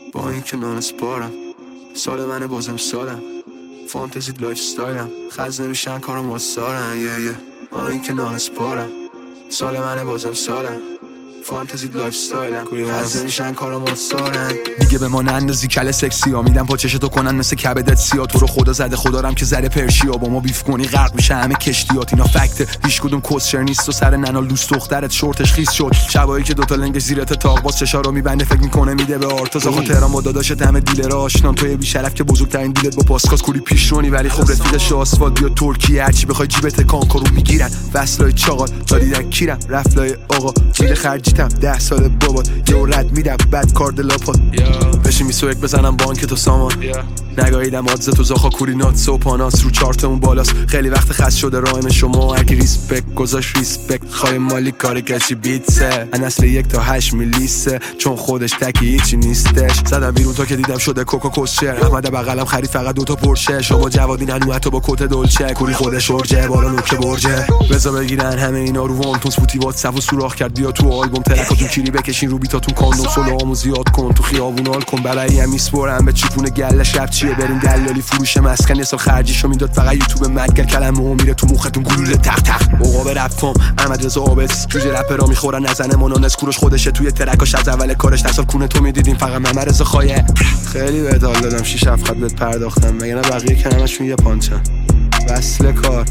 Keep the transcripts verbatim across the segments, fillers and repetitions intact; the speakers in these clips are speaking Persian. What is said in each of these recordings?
با این که نان سپارم سال منه بازم سالم فانتزیت لایف ستایلم خز نمیشن کارم مستارن یه یه با این که نان سپارم سال منه بازم سالم فانتزی لایف استایلم خز نمیشن کارم مستارن دیگه به ما نندازی کله سکسی ها میدم پاچشتو کنن مثل کبدت سیا تو رو خدا زده خدارم که زده پرشیا با ما بیف کنی غرق میشه همه کشتیات اینا فکته هیچ کدوم کسچر نیست و سر ننال دوست دخترت شورتش خیس شد شبایی که دوتا لنگ زیرت تاق باز چشا رو میبنده فکر میکنه میده به آرتاز آخه تهران با داداشت همه دیلر آشنان توی بی شرف که بزرگترین دیلت با پاسکاس کوری پیشرونی ولی خب رفیقش آسفالت بیا ترکیه هرچی بخوای جیبت کانکارو میگیرن وصلای چاقال تا دیدن کیرم رفلای آقا میره خرجیتم ده سال بابا یه رد میدم بعد کارد لاپات بشی میسو یک بزنم بانک تو سامان نگاهیدم آدز تو زاخا کوری نات سوپاناس رو چارتمون بالاست خیلی وقت خست شده رایم شما اگه ریسپکت گذاش ریسپکت خواهی مالی کار کشی بیتسه ان اصل یک تا هشت میلیسه چون خودش تکی هیچی نیستش زدم بیرون تا که دیدم شده کوکا کوشر احمد بغلم خرید فقط دوتا پرشه شما جوادین هنو حتی با کت دلچه کوری خودش ارجه بالا نوکه برجه بزا بگیرن همه اینا رو وانتون سپوتی واتساپ و سوراخ کرد بیا تو آلبوم ترکاتون کیری بکشین رو بیتاتون کاندوم سولوامو زیاد کن تو خیابون حال کن برای هم میسپرم به چیپون گله شب چیه بریم دلالی فروش مسکن یه سال خرجیشو میداد فقط یوتیوب مدگر کلمه میره تو مختون گلوله تخت تخت عقاب رفتم احمد رضا عابس جوجه رپرا میخورن نزنه منونس کوروش خودشه توی ترکاش از اول کارش تا سال کونه تو میدیدین فقط محمد رضا خایه خیلی بهت حال دادم شیش هفت خط بهت پرداختم مگه نه بقیه کلمه‌شون یه پانچن وصل کار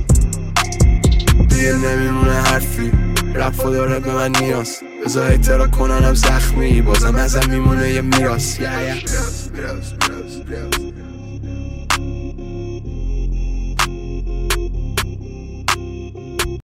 دیگه نمیمونه حرفی رپ داره به من نیاز بذار اعتراض کننم زخمی بازم ازم میمونه یه میراث